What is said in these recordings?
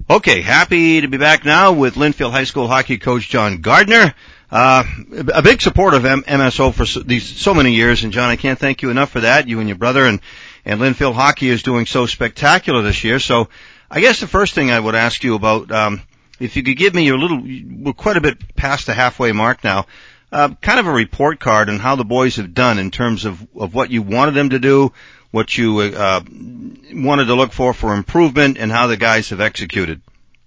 Okay, happy to be back now with Linfield High School hockey coach John Gardner. A big supporter of MSO for so many years, and John, I can't thank you enough for that. You and your brother and Linfield hockey is doing so spectacular this year. So I guess the first thing I would ask you about, if you could give me we're quite a bit past the halfway mark now, kind of a report card on how the boys have done in terms of what you wanted them to do, what you wanted to look for improvement, and how the guys have executed.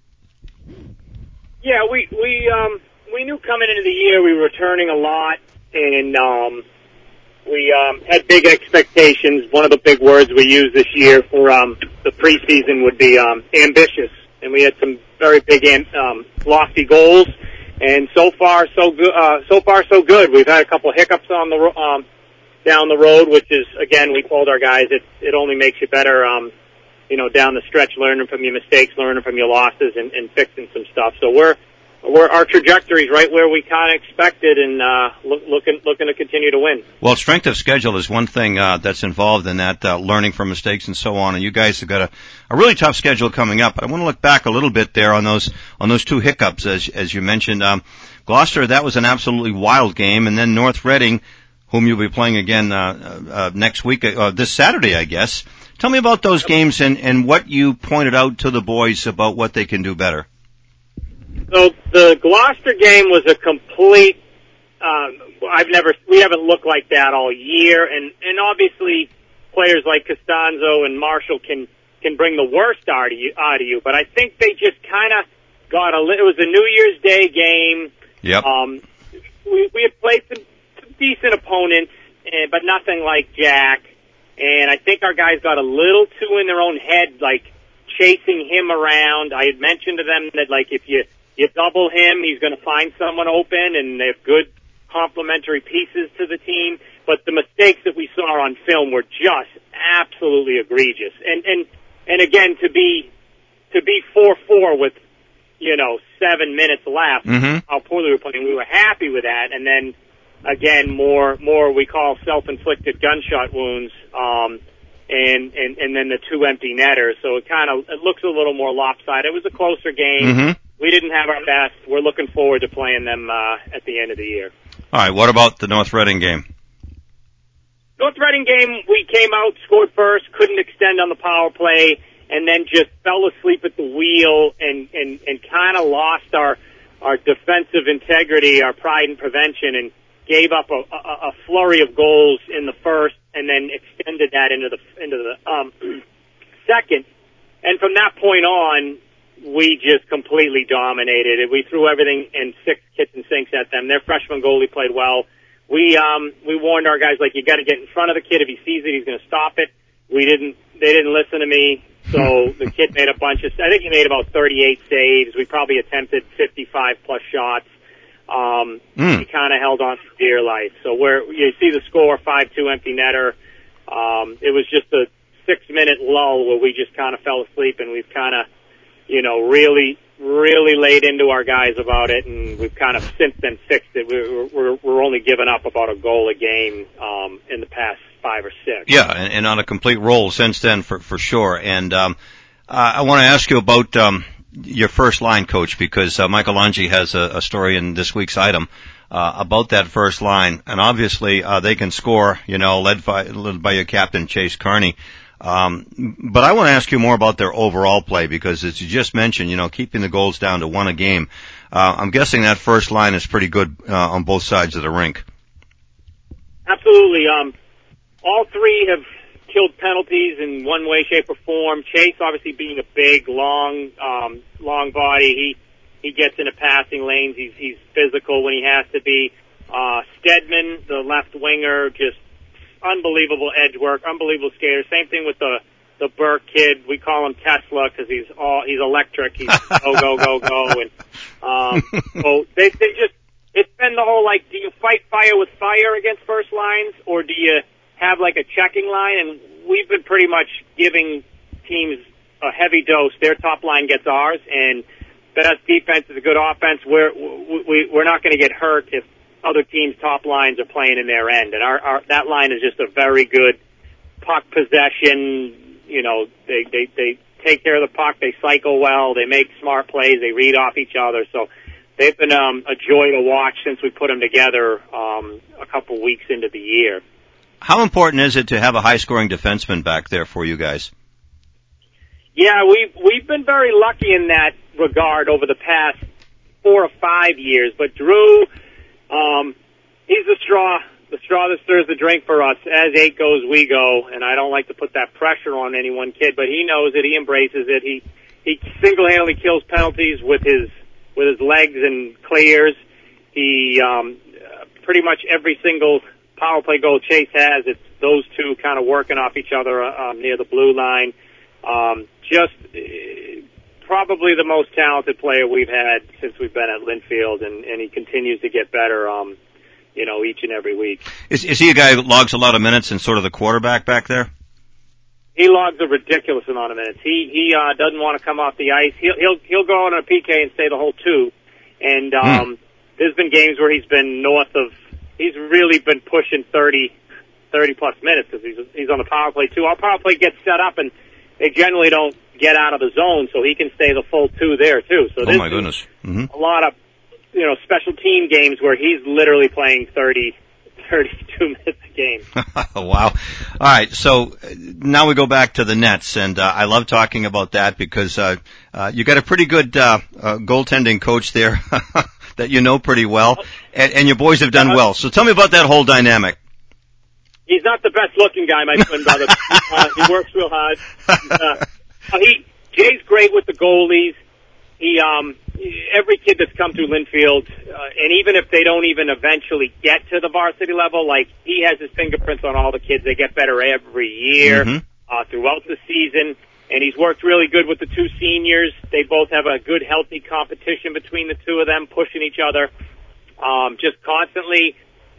Yeah, we knew coming into the year we were returning a lot, and we had big expectations. One of the big words we used this year for the preseason would be ambitious, and we had some very big lofty goals. And so far so good. We've had a couple of hiccups on the down the road, which is, again, we told our guys it only makes you better, down the stretch, learning from your mistakes, learning from your losses, and fixing some stuff. So our trajectory's right where we kind of expected, and looking to continue to win. Well, strength of schedule is one thing that's involved in that, learning from mistakes and so on. And you guys have got a really tough schedule coming up. But I want to look back a little bit there on those two hiccups, as you mentioned. Gloucester, that was an absolutely wild game, and then North Reading, whom you'll be playing again next week, this Saturday, I guess. Tell me about those games and what you pointed out to the boys about what they can do better. So the Gloucester game was a complete. We haven't looked like that all year, and obviously players like Costanzo and Marshall can bring the worst out of you. But I think they just kind of got it was a New Year's Day game. Yep. We had played some decent opponents, but nothing like Jack. And I think our guys got a little too in their own head, like chasing him around. I had mentioned to them that, like, if you double him, he's going to find someone open, and they have good complementary pieces to the team. But the mistakes that we saw on film were just absolutely egregious. And again, to be 4-4 with 7 minutes left, how poorly we were playing, we were happy with that. And then again, more we call self-inflicted gunshot wounds, and then the two empty netters. So it looks a little more lopsided. It was a closer game. Mm-hmm. We didn't have our best. We're looking forward to playing them at the end of the year. All right, what about the North Reading game? North Reading game, we came out, scored first, couldn't extend on the power play, and then just fell asleep at the wheel and kind of lost our defensive integrity, our pride and prevention, and gave up a flurry of goals in the first, and then extended that into the second. And from that point on, we just completely dominated it. We threw everything in 6 kitchen sinks at them. Their freshman goalie played well. We warned our guys, like, you got to get in front of the kid. If he sees it, he's going to stop it. They didn't listen to me. So the kid made I think he made about 38 saves. We probably attempted 55 plus shots. He kind of held on for dear life. So you see the score, 5-2 empty netter. It was just a 6-minute lull where we just kind of fell asleep, and we've kind of, really, really laid into our guys about it, and we've kind of since then fixed it. We're only giving up about a goal a game, in the past 5 or 6. Yeah, and on a complete roll since then for sure. And, I want to ask you about, your first line coach, because Michael Lange has a story in this week's item about that first line, and obviously they can score, led by your captain Chase Carney. But I want to ask you more about their overall play, because as you just mentioned, keeping the goals down to 1 a game. I'm guessing that first line is pretty good on both sides of the rink. Absolutely. All three have killed penalties in one way, shape, or form. Chase, obviously being a big, long body, he gets into passing lanes. He's physical when he has to be. Stedman, the left winger, just unbelievable edge work, unbelievable skater. Same thing with the Burke kid. We call him Tesla because he's electric. He's go. And so they just, it's been the whole, like, do you fight fire with fire against first lines, or do you have like a checking line? And we've been pretty much giving teams a heavy dose. Their top line gets ours, and best defense is a good offense. We're not going to get hurt if other teams' top lines are playing in their end. And that line is just a very good puck possession. They take care of the puck. They cycle well. They make smart plays. They read off each other. So they've been a joy to watch since we put them together a couple weeks into the year. How important is it to have a high-scoring defenseman back there for you guys? Yeah, we've been very lucky in that regard over the past 4 or 5 years. But Drew, he's the straw that stirs the drink for us. As 8 goes, we go. And I don't like to put that pressure on any one kid, but he knows it. He embraces it. He single-handedly kills penalties with his legs and clears. He pretty much every single power play goal Chase has, it's those two kind of working off each other near the blue line. Probably the most talented player we've had since we've been at Linfield, and he continues to get better, each and every week. Is he a guy who logs a lot of minutes and sort of the quarterback back there? He logs a ridiculous amount of minutes. He doesn't want to come off the ice. He'll go on a PK and stay the whole 2. And there's been games where he's been he's really been pushing 30 plus minutes because he's on the power play too. Our power play gets set up and they generally don't get out of the zone, so he can stay the full 2 there too. So oh my goodness, a lot of special team games where he's literally playing 32 minutes a game. Wow. All right, so now we go back to the Nets, and I love talking about that because you got a pretty good goaltending coach there that you know pretty well, and your boys have done well. So tell me about that whole dynamic. He's not the best looking guy, my twin brother. He works real hard. Jay's great with the goalies. Every kid that's come through Linfield, and even if they don't even eventually get to the varsity level, like he has his fingerprints on all the kids. They get better every year throughout the season, and he's worked really good with the 2 seniors. They both have a good, healthy competition between the 2 of them, pushing each other just constantly.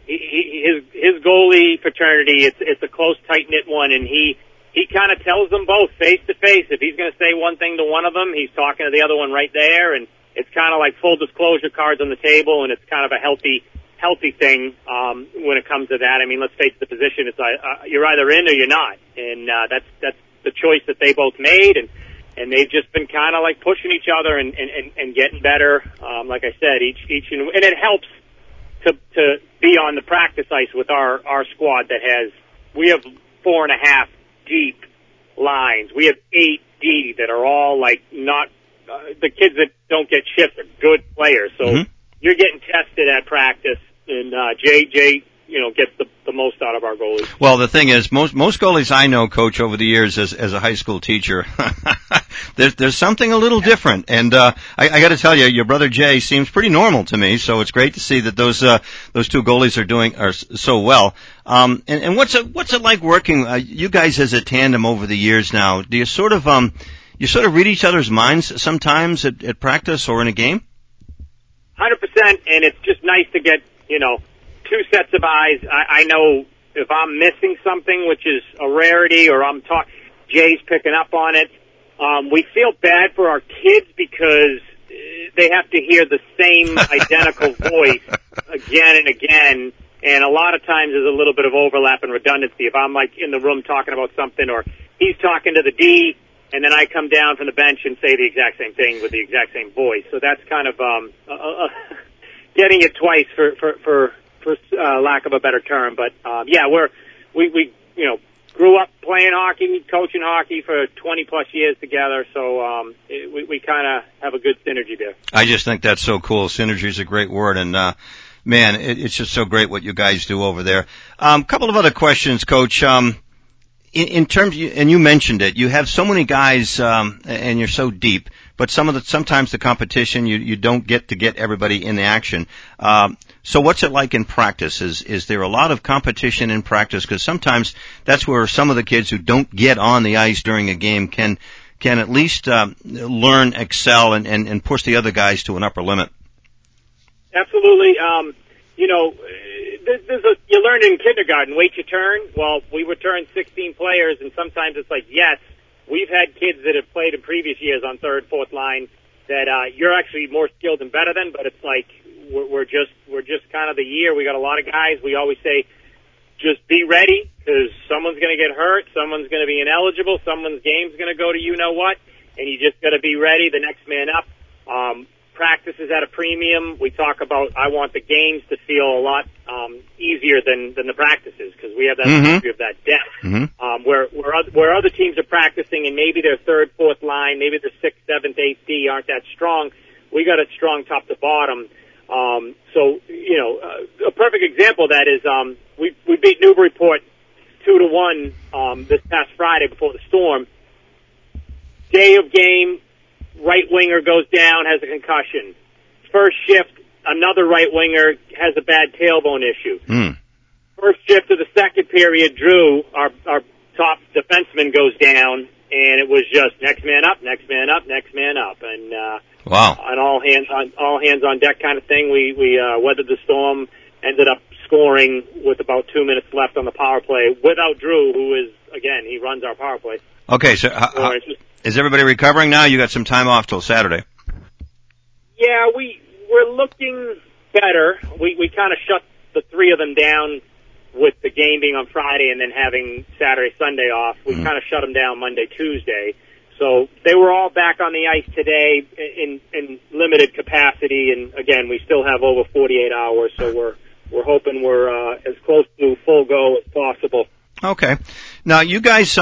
His goalie fraternity, it's a close, tight-knit one, and he kind of tells them both face to face. If he's going to say one thing to one of them, he's talking to the other one right there, and it's kind of like full disclosure cards on the table, and it's kind of a healthy thing when it comes to that. I mean, let's face the position. It's you're either in or you're not, and that's the choice that they both made, and they've just been kind of like pushing each other and getting better. Like I said, each and it helps to be on the practice ice with our squad we have 4.5 deep lines. We have 8 D that are all like not the kids that don't get shifts are good players. So you're getting tested at practice, and Jay gets the most out of our goalies. Well, the thing is, most goalies I know, Coach, over the years as a high school teacher, there's something a little different. And I got to tell you, your brother Jay seems pretty normal to me. So it's great to see that those 2 goalies are so well. And what's it like working you guys as a tandem over the years now? Do you sort of read each other's minds sometimes at practice or in a game? 100%, and it's just nice to get 2 sets of eyes. I know if I'm missing something, which is a rarity, or Jay's picking up on it. We feel bad for our kids because they have to hear the same identical voice again and again, and a lot of times there's a little bit of overlap and redundancy. If I'm like in the room talking about something, or he's talking to the D, and then I come down from the bench and say the exact same thing with the exact same voice. So that's kind of getting it twice for lack of a better term. But we grew up playing hockey, coaching hockey for 20 plus years together. So we kind of have a good synergy there. I just think that's so cool. Synergy is a great word, and man, it's just so great what you guys do over there. Couple of other questions, Coach. In terms, and you mentioned it, you have so many guys, and you're so deep, but sometimes the competition, you don't get to get everybody in the action. So what's it like in practice? Is there a lot of competition in practice? Because sometimes that's where some of the kids who don't get on the ice during a game can at least, learn, excel, and push the other guys to an upper limit. Absolutely. You learned in kindergarten, wait your turn. Well, we return 16 players, and sometimes it's like, yes, we've had kids that have played in previous years on 3rd, 4th line that you're actually more skilled and better than, but it's like we're just kind of the year. We got a lot of guys. We always say, just be ready, because someone's going to get hurt, someone's going to be ineligible, someone's game's going to go to you know what. and you just got to be ready, the next man up. Practice is at a premium. We talk about, I want the games to feel a lot easier than the practices, because we have that history of that depth. Where other teams are practicing and maybe their third, fourth line, maybe their sixth, seventh, eighth D aren't that strong, we got it strong top to bottom. So, a perfect example of that is we beat Newburyport 2-1 this past Friday before the storm. Day of game, right winger goes down, has a concussion. First shift, another right winger has a bad tailbone issue. First shift of the second period, Drew, our top defenseman, goes down, and it was just next man up, next man up, next man up, and wow, an all hands on deck kind of thing. We weathered the storm, ended up scoring with about 2 minutes left on the power play without Drew, who is, again, he runs our power play. Okay, so is everybody recovering now? You got some time off till Saturday. Yeah, we're looking better. We kind of shut the three of them down with the game being on Friday and then having Saturday, Sunday off. We kind of shut them down Monday, Tuesday. So they were all back on the ice today in limited capacity, and again, we still have over 48 hours, so we're hoping we're as close to full go as possible. Okay. Now, you guys,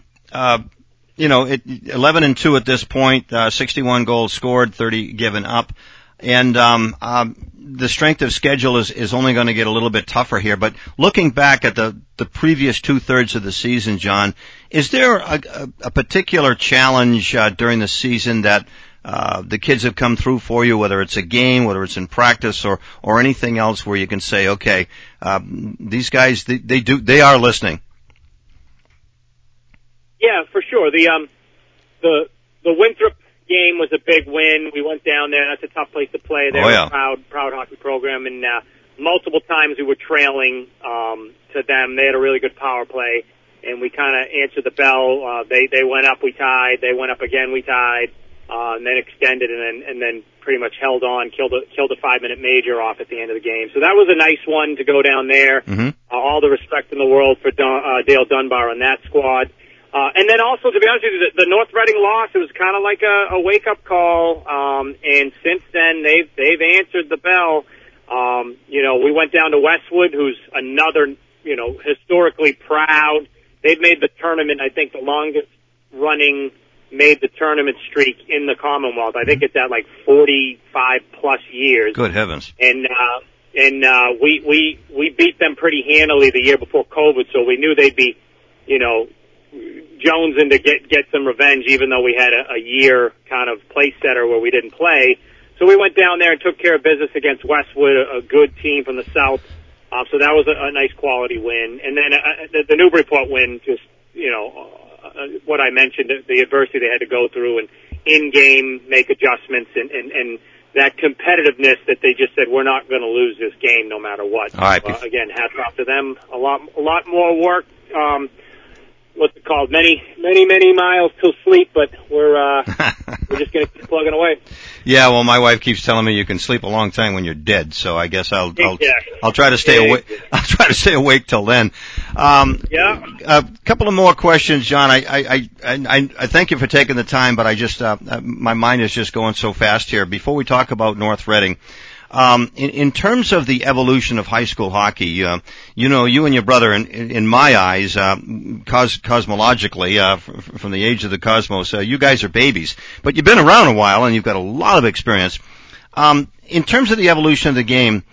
11-2 at this point, 61 goals scored, 30 given up. And the strength of schedule is only going to get a little bit tougher here. But looking back at the previous 2/3 of the season, John, is there a particular challenge during the season that the kids have come through for you, whether it's a game, whether it's in practice, or anything else where you can say, okay, these guys, they are listening? Yeah, for sure. The Winthrop game was a big win. We went down there. That's a tough place to play. They're a proud hockey program, and multiple times we were trailing to them. They had a really good power play, and we kind of answered the bell. They went up, we tied. They went up again, we tied, and then extended, and then pretty much held on, killed a 5-minute major off at the end of the game. So that was a nice one to go down there. All the respect in the world for Dale Dunbar on that squad. And then also, to be honest with you, the North Reading loss, it was kind of like a wake-up call. And since then, they've answered the bell. We went down to Westwood, who's another, historically proud. They've made the tournament, I think, the longest running made the tournament streak in the Commonwealth. I think it's at like 45 plus years. Good heavens. And we beat them pretty handily the year before COVID, so we knew they'd be, jonesing to get some revenge, even though we had a year kind of place setter where we didn't play. So we went down there and took care of business against Westwood, a good team from the South. So that was a nice quality win. And then the Newburyport win, just, what I mentioned, the adversity they had to go through and in-game make adjustments and that competitiveness that they just said, we're not going to lose this game no matter what. All right. Again, hats off to them. A lot more work. What's it called? Many miles till sleep, but we're just going to keep plugging away. Yeah, well, my wife keeps telling me you can sleep a long time when you're dead, so I guess I'll try to stay awake. I'll try to stay awake till then. A couple of more questions, John. I thank you for taking the time, but I just my mind is just going so fast here. Before we talk about North Reading, in terms of the evolution of high school hockey, you and your brother, in my eyes, cosmologically, from the age of the cosmos, you guys are babies. But you've been around a while and you've got a lot of experience. In terms of the evolution of the game,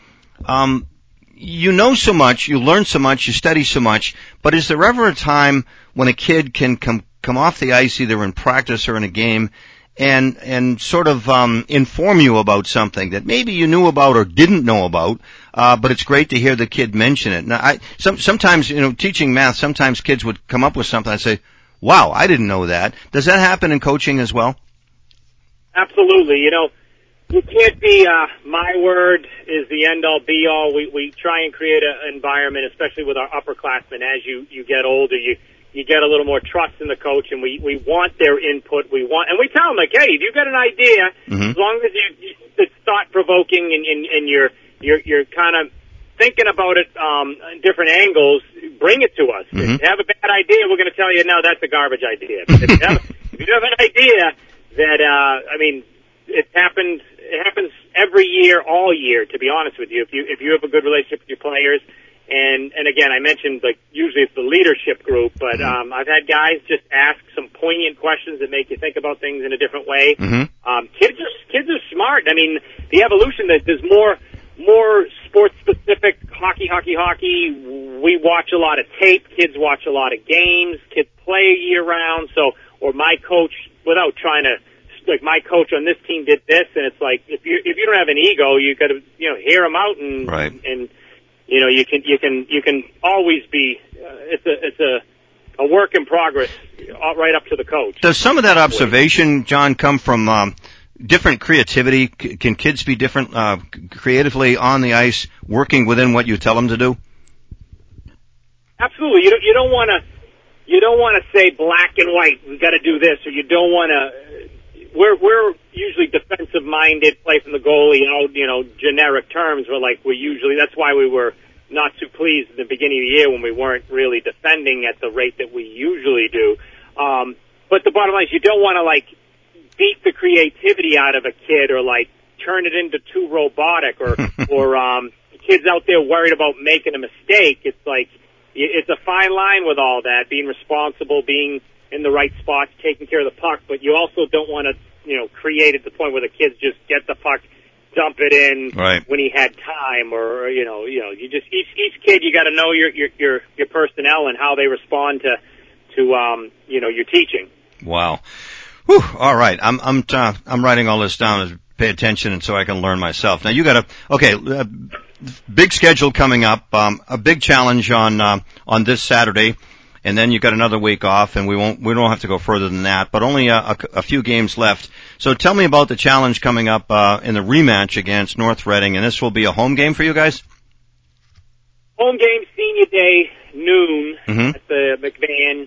you know so much, you learn so much, you study so much, but is there ever a time when a kid can come off the ice, either in practice or in a game, and sort of inform you about something that maybe you knew about or didn't know about, but it's great to hear the kid mention it. Now, sometimes, teaching math, sometimes kids would come up with something and say, wow, I didn't know that. Does that happen in coaching as well? Absolutely. You can't be my word is the end-all, be-all. We try and create an environment, especially with our upperclassmen. As you get older, you get a little more trust in the coach, and we want their input. And we tell them, like, hey, if you've got an idea, as long as it's thought-provoking and you're kind of thinking about it in different angles, bring it to us. If you have a bad idea, we're going to tell you, no, that's a garbage idea. If you have an idea that, I mean, it happens every year, all year, to be honest with you. If you have a good relationship with your players, and again, I mentioned, like, usually it's the leadership group, but, I've had guys just ask some poignant questions that make you think about things in a different way. Kids are smart. I mean, the evolution that there's more sports specific hockey. We watch a lot of tape. Kids watch a lot of games. Kids play year round. So, or my coach, without trying to, like, my coach on this team did this, and it's like, if you don't have an ego, you got to, hear them out and, right. And, you can always be, it's a work in progress right up to the coach. Does some of that observation, John, come from, different creativity? Can kids be different, creatively on the ice, working within what you tell them to do? Absolutely. You don't want to say black and white, we got to do this, or you don't want to, we're usually defensive minded, play from the goalie out, generic terms. That's why we were not too pleased at the beginning of the year when we weren't really defending at the rate that we usually do. But the bottom line is you don't want to beat the creativity out of a kid or turn it into too robotic or kids out there worried about making a mistake. It's a fine line with all that, being responsible, being in the right spots, taking care of the puck, but you also don't want to, create at the point where the kids just get the puck, dump it in right. when he had time, or you just each kid, you got to know your personnel and how they respond to your teaching. Wow. Whew, all right. I'm writing all this down to pay attention and so I can learn myself. Now you got big schedule coming up, a big challenge on this Saturday. And then you've got another week off, and we don't have to go further than that, but only a few games left. So tell me about the challenge coming up in the rematch against North Reading, and this will be a home game for you guys? Home game, senior day, noon at the McMahon.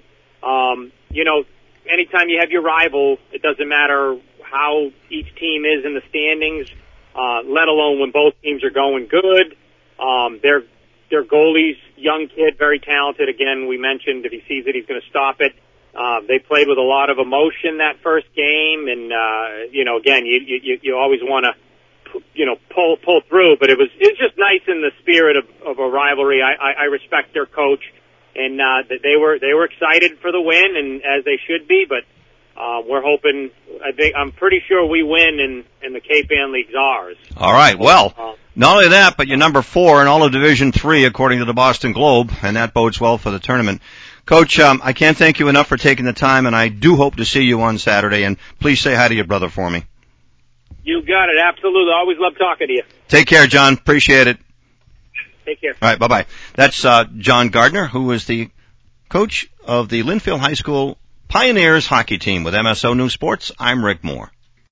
Anytime you have your rival, it doesn't matter how each team is in the standings, let alone when both teams are going good. Their goalie's young kid, very talented. Again, we mentioned if he sees it, he's going to stop it. They played with a lot of emotion that first game, and again, you always want to pull through. But it was just nice in the spirit of a rivalry. I respect their coach, and that they were excited for the win, and as they should be. But we're hoping. I'm pretty sure we win, and the Cape Ann League's ours. All right. Well, not only that, but you're number 4 in all of Division III, according to the Boston Globe, and that bodes well for the tournament. Coach, I can't thank you enough for taking the time, and I do hope to see you on Saturday. And please say hi to your brother for me. You got it. Absolutely. Always love talking to you. Take care, John. Appreciate it. Take care. All right. Bye-bye. That's John Gardner, who is the coach of the Linfield High School Pioneers hockey team with MSO News Sports. I'm Rick Moore.